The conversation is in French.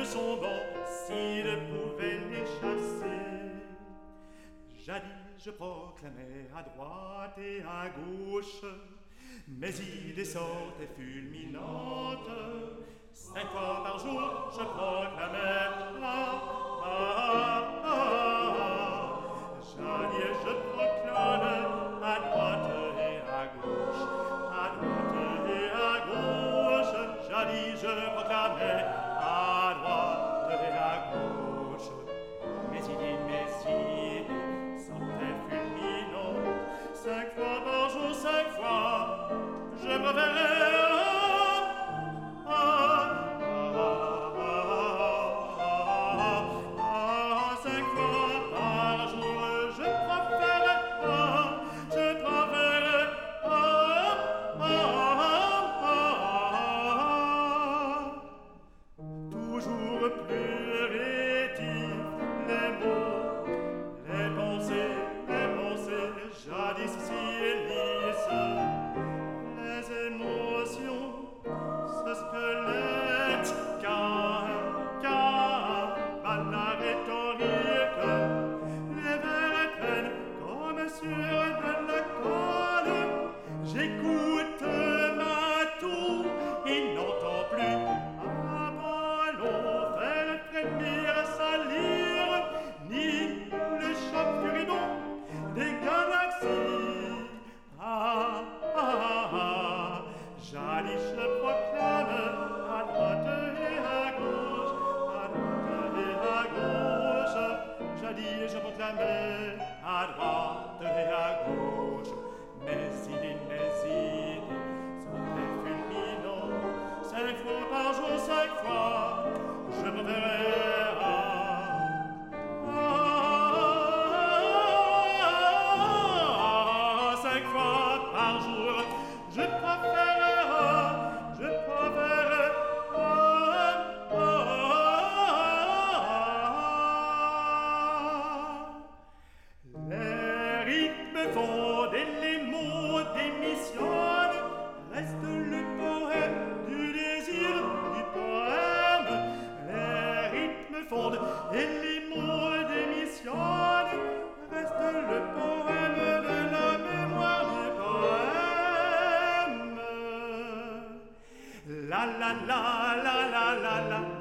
son banc s'il pouvait les chasser. Jadis je proclamais à droite et à gauche mes idées sortaient fulminantes. 5 fois par jour je proclamais Jadis je proclamais à droite et à gauche, à droite et à gauche. Jadis je proclamais à droite et à gauche mes idées sortaient fulminantes. 5 fois par jour, 5 fois, je préférais toujours plus rétifs les mots, les pensées, jadis si lisses, les émotions, ce squelette qu'à la rhétorique, les vers traînent comme sur de la colle. J'écoute ma toux et n'entends plus. Sa lyre, ni le choc furidon des galaxies. Jadis je proclame à droite et à gauche, à droite et à gauche. Jadis je proclamais à droite et à gauche mes idées sortaient fulminantes. 5 fois par jour, 5 fois, je préférais 5 fois par jour, je préférais les rythmes fondent et les mots démissionnent. Reste le poème du désir du poème. Les rythmes fondent et les mots démissionnent. Reste le poème de la mémoire du poème. La la la la la la la.